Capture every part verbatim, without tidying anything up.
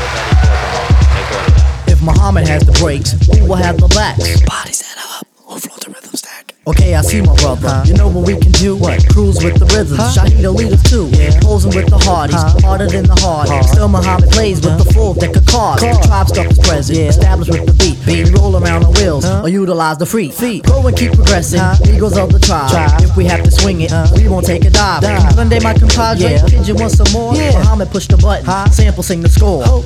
If Muhammad has the brakes, who will have the backs? Bodies that up, who flow the rhythm stack. Okay, I see my brother. Huh? You know what we can do? What? Cruise with the rhythms. Huh? Shaheed will lead us too. Yeah. Posing with the hardies, huh? Harder than the hard. Hard. Still Muhammad plays with huh? the full deck of cards. Car. Tribe stuff is present. Yeah. Established with the beat. beat. We roll around on wheels huh? or utilize the free feet. Go and keep progressing. Huh? Eagles of the tribe. tribe. If we have to swing it, huh? we won't take a dive. dive. Sunday, my compadre. Yeah. Kid, you want some more? Yeah. Muhammad push the button. Huh? Sample sing the score. Oh.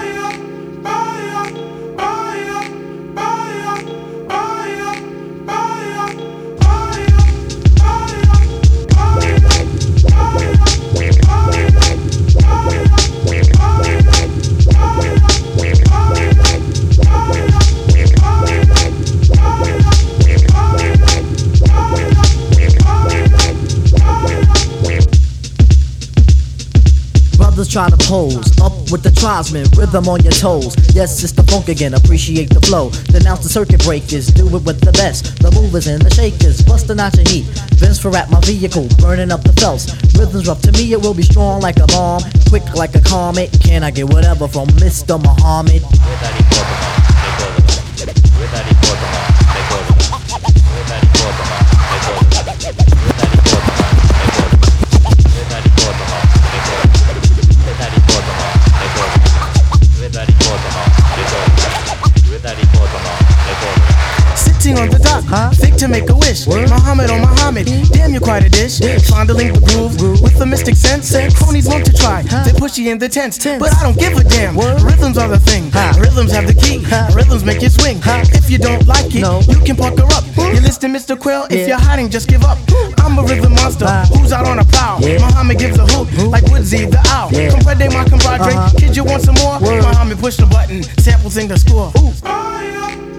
Brothers try to pose, up with the tribesmen, rhythm on your toes. Yes, it's the funk again, appreciate the flow. Denounce the circuit breakers, do it with the best. The movers and the shakers, bustin' out your heat. Vince for at my vehicle, burning up the phelps. Rhythms rough, to me it will be strong like a bomb, quick like a comet. Can I get whatever from Mister Muhammad? Sitting on the dock, huh? Think to make a wish. Word? Muhammad on Muhammad, damn you're quite a dish. dish. Fondling the groove, groove with the mystic sense. sense. Cronies want to try, huh? They pushy in the tense. tense. But I don't give a damn. Word? Rhythms are the thing. Huh? Rhythms have the key. Huh? Rhythms make you swing. Huh? If you don't like it, no. you can pucker up. You listen, Mister Quail. If yeah. you're hiding, just give up. I'm a rhythm monster huh? who's out on a plow. Yeah. Muhammad gives a hoot Who? like Woodsy the owl. Yeah. Comprende my compadre. Uh-huh. Kid, you want some more? Word. Muhammad push the button, sample sing the score. Ooh.